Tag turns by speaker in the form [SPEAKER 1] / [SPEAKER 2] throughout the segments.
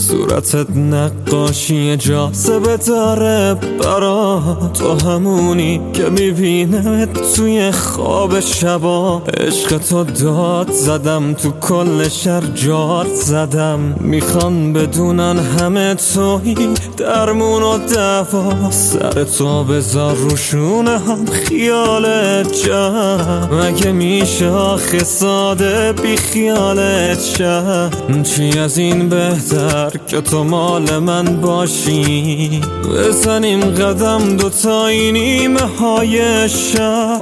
[SPEAKER 1] صورتت نقاشی جاذبه داره برا تو، همونی که میبینمت توی خواب شبا. عشق تو داد زدم تو کل شهر جارت زدم، میخوان بدونن همه توی درمون و دوا. سر تو بذار روشونه هم خیالت جمع، مگه میشه آخه ساده بی خیالت شم؟ چی از این بهتر که تو مال من باشی، بزنیم قدم دوتایی نیمه های شب.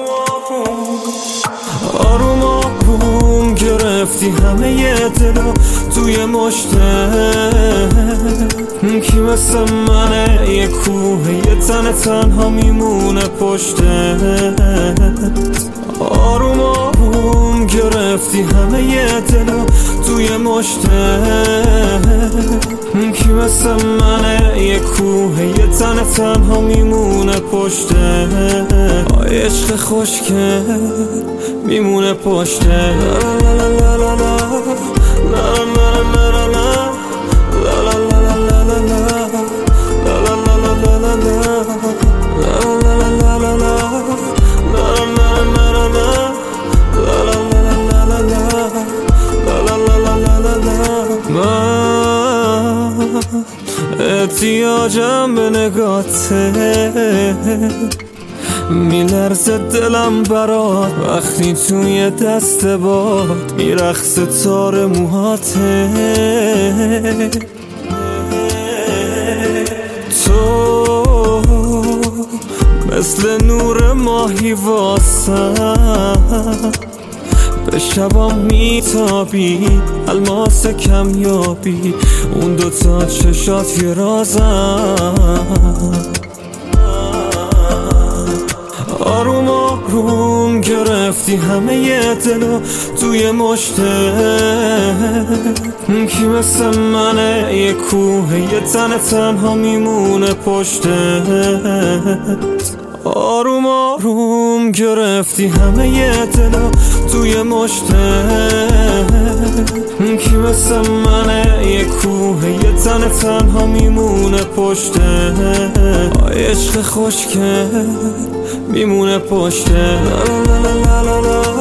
[SPEAKER 1] آروم آروم گرفتی همه ی دلو توی مشتت، کی مثل منه یه کوه یه تن تنها میمونه پشتت. آروم آروم گرفتی همه ی دلو توی مشتت، کی مثل منه یه کوه یه تن تنها میمونه پشتت. عشق خوشگل میمونه پشتت. لا لا لا لا لا لا لا لا لا احتیاجم به نگاته، میلرزه دلم برات وقتی توی دست باد میرقصه تار موهاته. تو مثل نور ماهی واسم، به شبام میتابی الماس کمیابی، اون دوتا چشات یه رازم. آروم آروم گرفتی همه ی دلو توی مشتت، کی مثل منه یه کوه یه تن تنها میمونه پشتت. آروم آروم گرفتی همه ی دلو توی مشتت، کی مثل منه یه کوه یه تن تنها میمونه پشتت. عشق خوشگل میمونه پشتت. لا لا لا لا لا